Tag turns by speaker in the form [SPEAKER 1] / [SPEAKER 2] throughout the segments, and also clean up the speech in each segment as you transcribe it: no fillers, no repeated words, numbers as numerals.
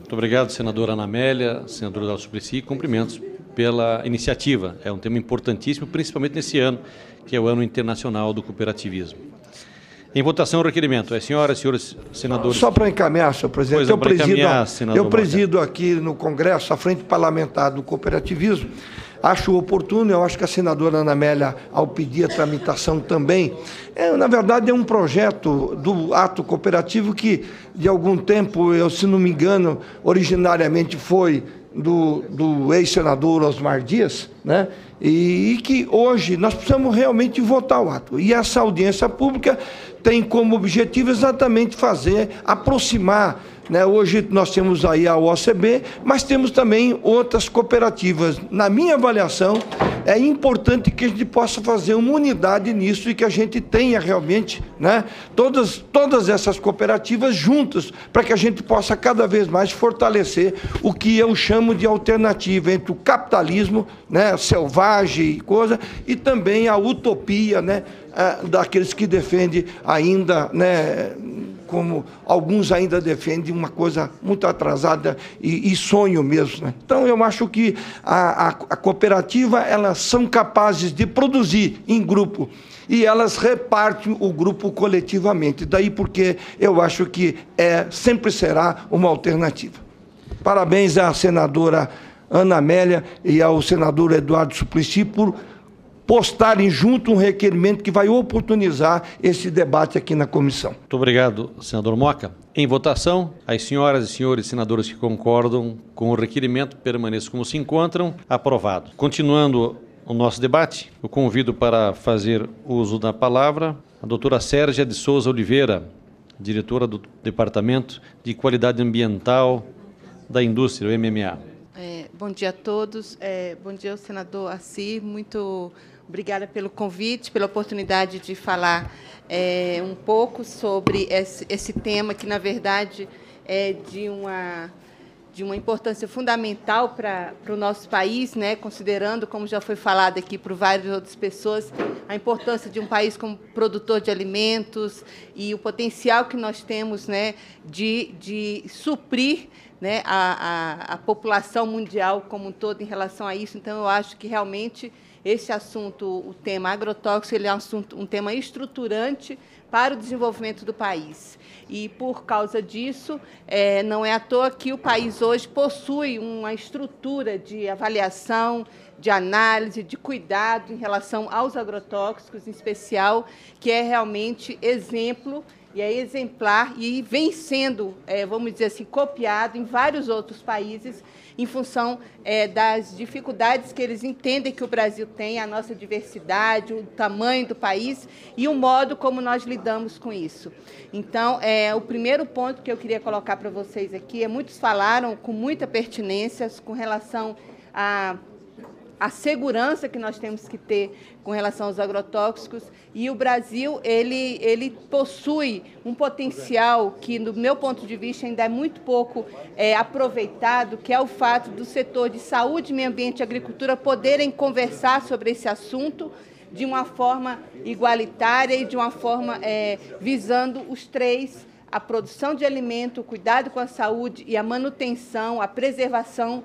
[SPEAKER 1] Muito obrigado, senadora Ana Amélia, senadora Dalva Suplicy, cumprimentos pela iniciativa. É um tema importantíssimo, principalmente nesse ano, que é o Ano Internacional do Cooperativismo. Em votação, o requerimento. Senhoras e senhores senadores...
[SPEAKER 2] Só para encaminhar, senhor presidente, eu presido aqui no Congresso a Frente Parlamentar do Cooperativismo. Acho oportuno, eu acho que a senadora Ana Amélia, ao pedir a tramitação também, na verdade é um projeto do ato cooperativo que, de algum tempo, se não me engano, originariamente foi do ex-senador Osmar Dias, né? E que hoje nós precisamos realmente votar o ato. E essa audiência pública tem como objetivo exatamente aproximar, né? Hoje nós temos aí a OCB, mas temos também outras cooperativas. Na minha avaliação, é importante que a gente possa fazer uma unidade nisso e que a gente tenha realmente, né, todas essas cooperativas juntas, para que a gente possa cada vez mais fortalecer o que eu chamo de alternativa entre o capitalismo, né, selvagem e coisa, e também a utopia, né, daqueles que defendem ainda, né, como alguns ainda defendem uma coisa muito atrasada e sonho mesmo, né? Então, eu acho que a cooperativa, elas são capazes de produzir em grupo e elas repartem o grupo coletivamente. Daí porque eu acho que sempre será uma alternativa. Parabéns à senadora Ana Amélia e ao senador Eduardo Suplicy por postarem junto um requerimento que vai oportunizar esse debate aqui na comissão.
[SPEAKER 1] Muito obrigado, senador Moca. Em votação, as senhoras e senhores senadores que concordam com o requerimento permaneçam como se encontram. Aprovado. Continuando o nosso debate, eu convido para fazer uso da palavra a doutora Sérgia de Souza Oliveira, diretora do Departamento de Qualidade Ambiental da Indústria, o MMA.
[SPEAKER 3] Bom dia a todos. Bom dia ao senador Assir. Muito obrigada pelo convite, pela oportunidade de falar um pouco sobre esse tema que, na verdade, é de uma importância fundamental para o nosso país, né? Considerando, como já foi falado aqui por várias outras pessoas, a importância de um país como produtor de alimentos e o potencial que nós temos, né, de suprir, né, a população mundial como um todo em relação a isso. Então, eu acho que realmente esse assunto, o tema agrotóxico, ele é um tema estruturante para o desenvolvimento do país. E, por causa disso, não é à toa que o país hoje possui uma estrutura de avaliação, de análise, de cuidado em relação aos agrotóxicos, em especial, que é realmente exemplo e é exemplar e vem sendo, vamos dizer assim, copiado em vários outros países em função das dificuldades que eles entendem que o Brasil tem, a nossa diversidade, o tamanho do país e o modo como nós lidamos com isso. Então, o primeiro ponto que eu queria colocar para vocês aqui muitos falaram com muita pertinência com relação a segurança que nós temos que ter com relação aos agrotóxicos, e o Brasil ele possui um potencial que, do meu ponto de vista, ainda é muito pouco aproveitado, que é o fato do setor de saúde, meio ambiente e agricultura poderem conversar sobre esse assunto de uma forma igualitária e de uma forma visando os três: a produção de alimento, o cuidado com a saúde e a manutenção, a preservação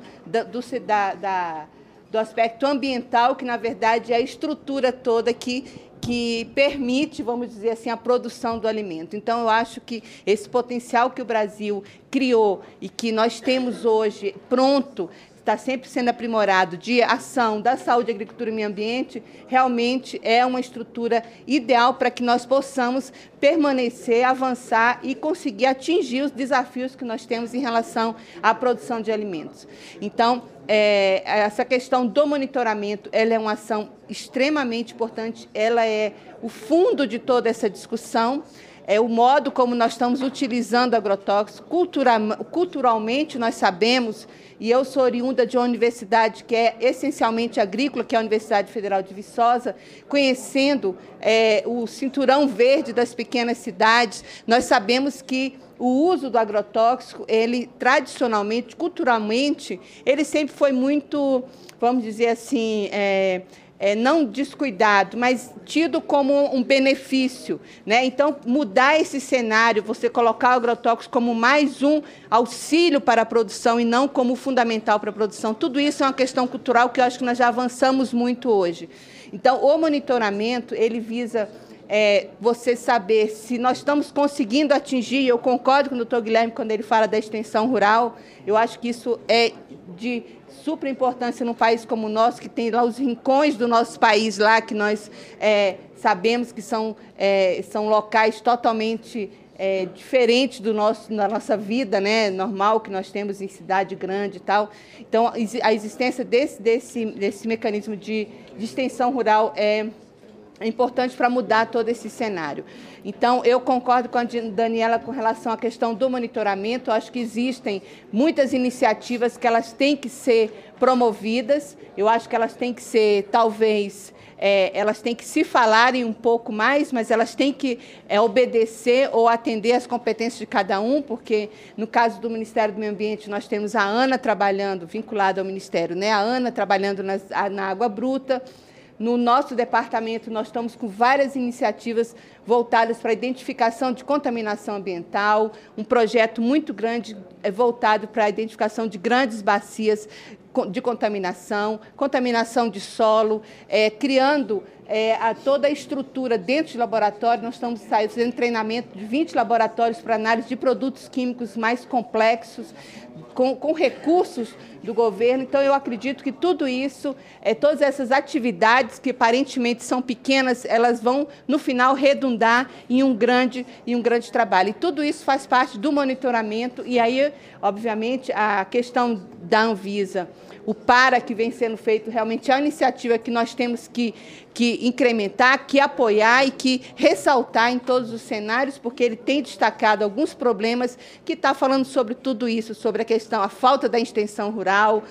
[SPEAKER 3] do aspecto ambiental, que, na verdade, é a estrutura toda que permite, vamos dizer assim, a produção do alimento. Então, eu acho que esse potencial que o Brasil criou e que nós temos hoje pronto, está sempre sendo aprimorado, de ação da saúde, agricultura e meio ambiente, realmente é uma estrutura ideal para que nós possamos permanecer, avançar e conseguir atingir os desafios que nós temos em relação à produção de alimentos. Então, essa questão do monitoramento, ela é uma ação extremamente importante, ela é o fundo de toda essa discussão. O modo como nós estamos utilizando agrotóxicos. Culturalmente, nós sabemos, e eu sou oriunda de uma universidade que é essencialmente agrícola, que é a Universidade Federal de Viçosa, conhecendo o cinturão verde das pequenas cidades, nós sabemos que o uso do agrotóxico, ele tradicionalmente, culturalmente, ele sempre foi muito, vamos dizer assim, não descuidado, mas tido como um benefício, né? Então, mudar esse cenário, você colocar o agrotóxico como mais um auxílio para a produção e não como fundamental para a produção, tudo isso é uma questão cultural que eu acho que nós já avançamos muito hoje. Então, o monitoramento, ele visa você saber se nós estamos conseguindo atingir, eu concordo com o doutor Guilherme quando ele fala da extensão rural, eu acho que isso é de super importância num país como o nosso, que tem lá os rincões do nosso país, lá que nós sabemos que são locais totalmente diferentes da nossa vida, né, normal, que nós temos em cidade grande e tal. Então, a existência desse mecanismo de extensão rural é importante para mudar todo esse cenário. Então, eu concordo com a Daniela com relação à questão do monitoramento. Eu acho que existem muitas iniciativas que elas têm que ser promovidas. Eu acho que elas têm que ser, talvez, elas têm que se falarem um pouco mais, mas elas têm que obedecer ou atender às competências de cada um, porque, no caso do Ministério do Meio Ambiente, nós temos a ANA trabalhando, vinculada ao Ministério, né? A ANA trabalhando na água bruta. No nosso departamento, nós estamos com várias iniciativas voltadas para a identificação de contaminação ambiental, um projeto muito grande voltado para a identificação de grandes bacias de contaminação de solo, criando toda a estrutura dentro de laboratório. Nós estamos fazendo treinamento de 20 laboratórios para análise de produtos químicos mais complexos, com recursos do governo. Então, eu acredito que tudo isso, todas essas atividades que aparentemente são pequenas, elas vão, no final, redundar em um grande trabalho. E tudo isso faz parte do monitoramento. E aí, obviamente, a questão da Anvisa, o PARA que vem sendo feito, realmente é uma iniciativa que nós temos que incrementar, que apoiar e que ressaltar em todos os cenários, porque ele tem destacado alguns problemas que está falando sobre tudo isso, sobre a questão, a falta da extensão rural,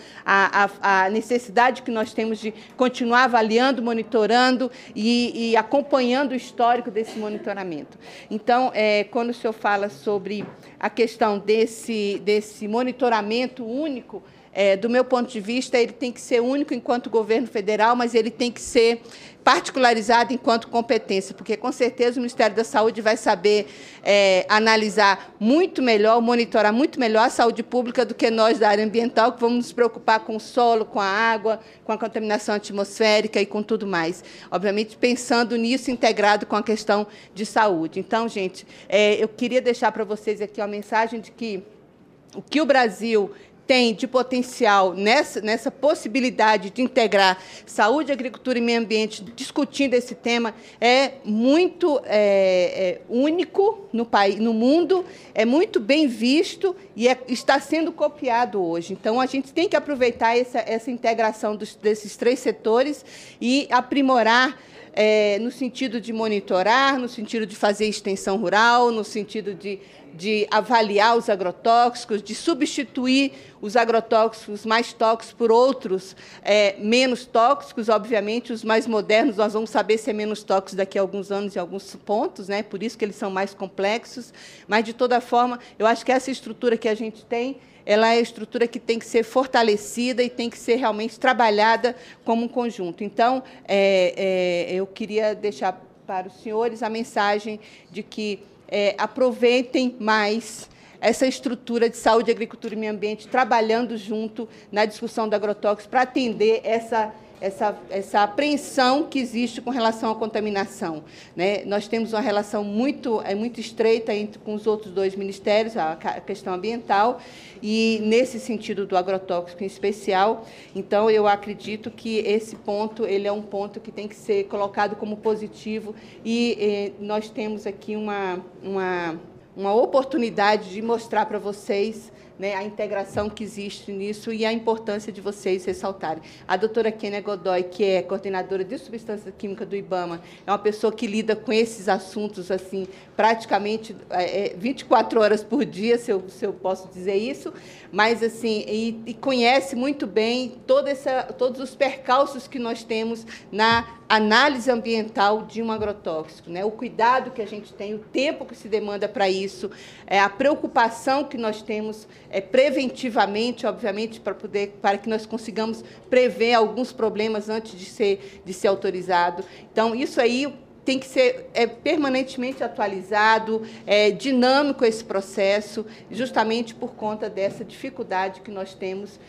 [SPEAKER 3] a necessidade que nós temos de continuar avaliando, monitorando e acompanhando o histórico desse monitoramento. Então, quando o senhor fala sobre a questão desse monitoramento único, do meu ponto de vista, ele tem que ser único enquanto governo federal, mas ele tem que ser particularizado enquanto competência, porque, com certeza, o Ministério da Saúde vai saber analisar muito melhor, monitorar muito melhor a saúde pública do que nós da área ambiental, que vamos nos preocupar com o solo, com a água, com a contaminação atmosférica e com tudo mais. Obviamente, pensando nisso integrado com a questão de saúde. Então, gente, eu queria deixar para vocês aqui uma mensagem de que o que o Brasil tem de potencial nessa possibilidade de integrar saúde, agricultura e meio ambiente, discutindo esse tema, é muito único no país, no mundo, é muito bem visto e está sendo copiado hoje. Então, a gente tem que aproveitar essa integração desses três setores e aprimorar, no sentido de monitorar, no sentido de fazer extensão rural, no sentido de avaliar os agrotóxicos, de substituir os agrotóxicos mais tóxicos por outros menos tóxicos. Obviamente, os mais modernos, nós vamos saber se é menos tóxico daqui a alguns anos em alguns pontos, né? Por isso que eles são mais complexos. Mas, de toda forma, eu acho que essa estrutura que a gente tem, ela é a estrutura que tem que ser fortalecida e tem que ser realmente trabalhada como um conjunto. Então, eu queria deixar para os senhores a mensagem de que aproveitem mais essa estrutura de saúde, agricultura e meio ambiente, trabalhando junto na discussão do agrotóxico para atender essa apreensão que existe com relação à contaminação, né? Nós temos uma relação muito estreita com os outros dois ministérios, a questão ambiental, e nesse sentido do agrotóxico em especial. Então, eu acredito que esse ponto ele é um ponto que tem que ser colocado como positivo e nós temos aqui uma oportunidade de mostrar para vocês, né, a integração que existe nisso e a importância de vocês ressaltarem. A doutora Kênia Godoy, que é coordenadora de substância química do IBAMA, é uma pessoa que lida com esses assuntos assim, praticamente 24 horas por dia, se eu posso dizer isso, mas assim, e conhece muito bem todos os percalços que nós temos na análise ambiental de um agrotóxico, né? O cuidado que a gente tem, o tempo que se demanda para isso, a preocupação que nós temos preventivamente, obviamente, para que nós consigamos prever alguns problemas antes de ser autorizado. Então, isso aí tem que ser permanentemente atualizado, dinâmico esse processo, justamente por conta dessa dificuldade que nós temos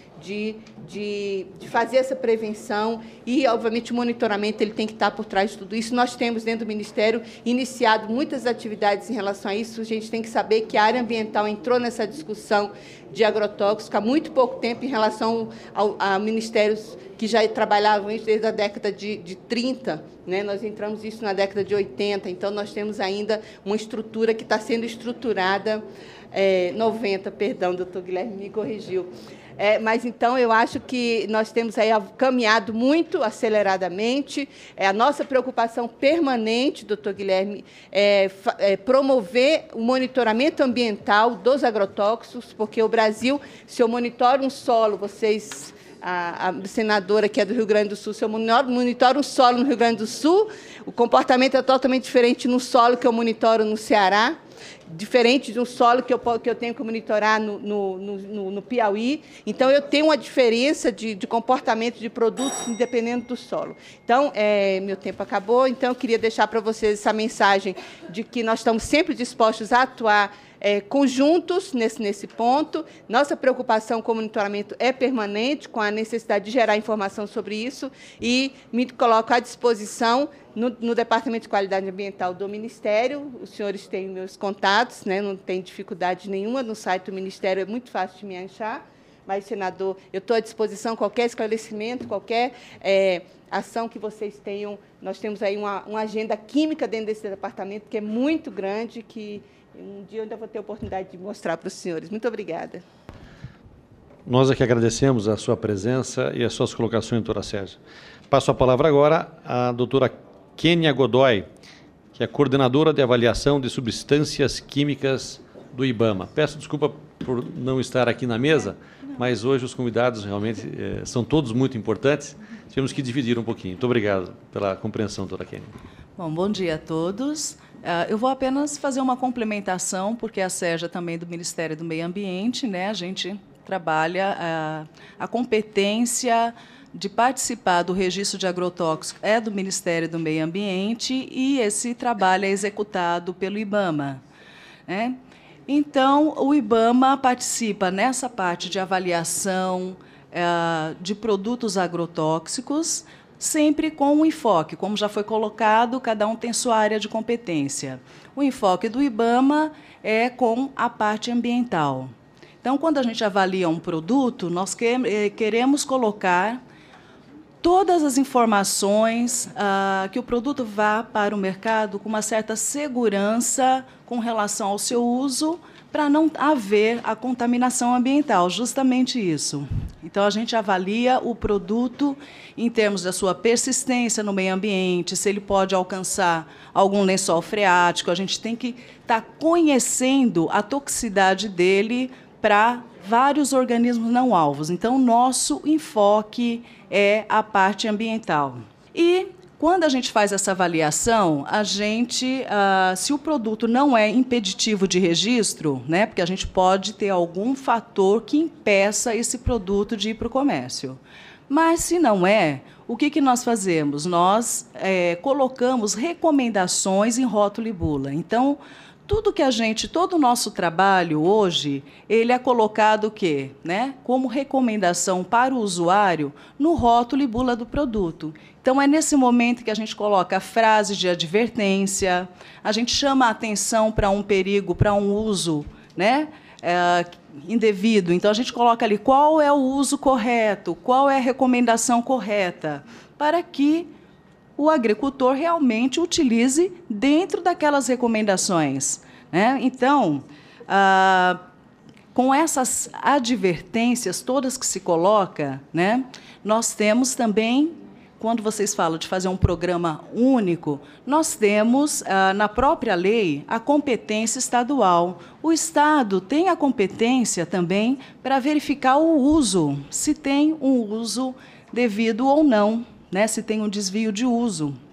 [SPEAKER 3] de fazer essa prevenção e, obviamente, o monitoramento ele tem que estar por trás de tudo isso. Nós temos, dentro do Ministério, iniciado muitas atividades em relação a isso. A gente tem que saber que a área ambiental entrou nessa discussão de agrotóxicos há muito pouco tempo em relação a ministérios que já trabalhavam isso desde a década de 30, né? Nós entramos isso na década de 80, então nós temos ainda uma estrutura que está sendo estruturada, 90, perdão, doutor Guilherme me corrigiu. Mas, então, eu acho que nós temos aí caminhado muito aceleradamente. A nossa preocupação permanente, doutor Guilherme, é promover o monitoramento ambiental dos agrotóxicos, porque o Brasil, se eu monitoro um solo, a senadora que é do Rio Grande do Sul, se eu monitoro um solo no Rio Grande do Sul, o comportamento é totalmente diferente no solo que eu monitoro no Ceará, diferente de um solo que eu tenho que monitorar no Piauí. Então, eu tenho uma diferença de comportamento de produtos dependendo do solo. Então, meu tempo acabou, então eu queria deixar para vocês essa mensagem de que nós estamos sempre dispostos a atuar conjuntos nesse ponto. Nossa preocupação com o monitoramento é permanente, com a necessidade de gerar informação sobre isso, e me coloco à disposição no Departamento de Qualidade Ambiental do Ministério. Os senhores têm meus contatos, né? Não tem dificuldade nenhuma, no site do Ministério é muito fácil de me achar, mas, senador, eu estou à disposição, qualquer esclarecimento, qualquer ação que vocês tenham. Nós temos aí uma agenda química dentro desse departamento que é muito grande, que um dia eu ainda vou ter a oportunidade de mostrar para os senhores. Muito obrigada.
[SPEAKER 1] Nós é que agradecemos a sua presença e as suas colocações, doutora Sérgia. Passo a palavra agora à doutora Kênia Godoy, que é coordenadora de avaliação de substâncias químicas do IBAMA. Peço desculpa por não estar aqui na mesa, mas hoje os convidados realmente são todos muito importantes. Tivemos que dividir um pouquinho. Muito obrigado pela compreensão, doutora Kênia.
[SPEAKER 4] Bom dia a todos. Eu vou apenas fazer uma complementação, porque a Sérgia também do Ministério do Meio Ambiente, né? A gente trabalha a competência de participar do registro de agrotóxicos é do Ministério do Meio Ambiente e esse trabalho é executado pelo IBAMA, né? Então, o IBAMA participa nessa parte de avaliação de produtos agrotóxicos, sempre com um enfoque, como já foi colocado, cada um tem sua área de competência. O enfoque do IBAMA é com a parte ambiental. Então, quando a gente avalia um produto, nós queremos colocar todas as informações que o produto vá para o mercado com uma certa segurança com relação ao seu uso, para não haver a contaminação ambiental, justamente isso. Então, a gente avalia o produto em termos da sua persistência no meio ambiente, se ele pode alcançar algum lençol freático, a gente tem que estar conhecendo a toxicidade dele para vários organismos não alvos. Então, nosso enfoque é a parte ambiental. E, quando a gente faz essa avaliação, a gente, se o produto não é impeditivo de registro, né, porque a gente pode ter algum fator que impeça esse produto de ir para o comércio. Mas, se não é, o que nós fazemos? Nós colocamos recomendações em rótulo e bula. Então, todo o nosso trabalho hoje, ele é colocado o quê? Né? Como recomendação para o usuário no rótulo e bula do produto. Então, é nesse momento que a gente coloca frases de advertência, a gente chama a atenção para um perigo, para um uso, né, indevido. Então, a gente coloca ali qual é o uso correto, qual é a recomendação correta, para que o agricultor realmente utilize dentro daquelas recomendações, né? Então, com essas advertências todas que se coloca, né, nós temos também, quando vocês falam de fazer um programa único, nós temos, na própria lei, a competência estadual. O Estado tem a competência também para verificar o uso, se tem um uso devido ou não, né, se tem um desvio de uso.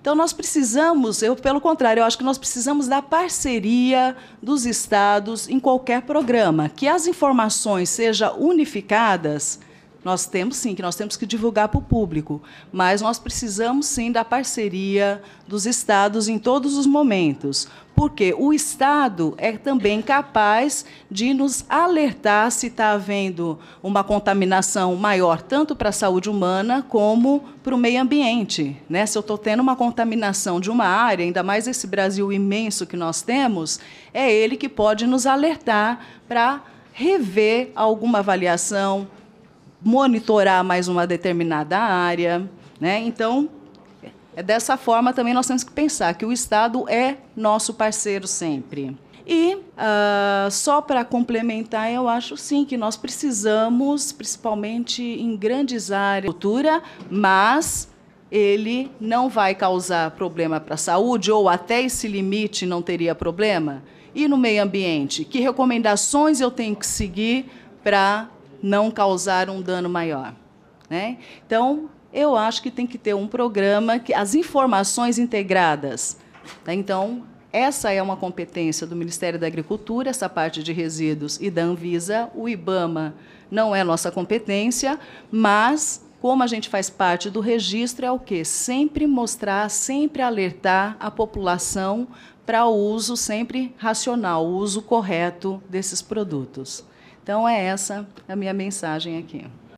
[SPEAKER 4] Então, nós precisamos, pelo contrário, eu acho que nós precisamos da parceria dos estados em qualquer programa, que as informações sejam unificadas. Nós temos, sim, que nós temos que divulgar para o público, mas nós precisamos, sim, da parceria dos estados em todos os momentos, porque o Estado é também capaz de nos alertar se está havendo uma contaminação maior, tanto para a saúde humana como para o meio ambiente, né? Se eu estou tendo uma contaminação de uma área, ainda mais esse Brasil imenso que nós temos, é ele que pode nos alertar para rever alguma avaliação, monitorar mais uma determinada área, né? Então, dessa forma também nós temos que pensar que o Estado é nosso parceiro sempre. E, só para complementar, eu acho, sim, que nós precisamos, principalmente em grandes áreas, de cultura, mas ele não vai causar problema para a saúde, ou até esse limite não teria problema. E no meio ambiente, que recomendações eu tenho que seguir para não causar um dano maior, né? Então, eu acho que tem que ter um programa, que as informações integradas, tá? Então, essa é uma competência do Ministério da Agricultura, essa parte de resíduos, e da Anvisa. O IBAMA não é nossa competência, mas, como a gente faz parte do registro, é o quê? Sempre mostrar, sempre alertar a população para o uso sempre racional, o uso correto desses produtos. Então, é essa a minha mensagem aqui.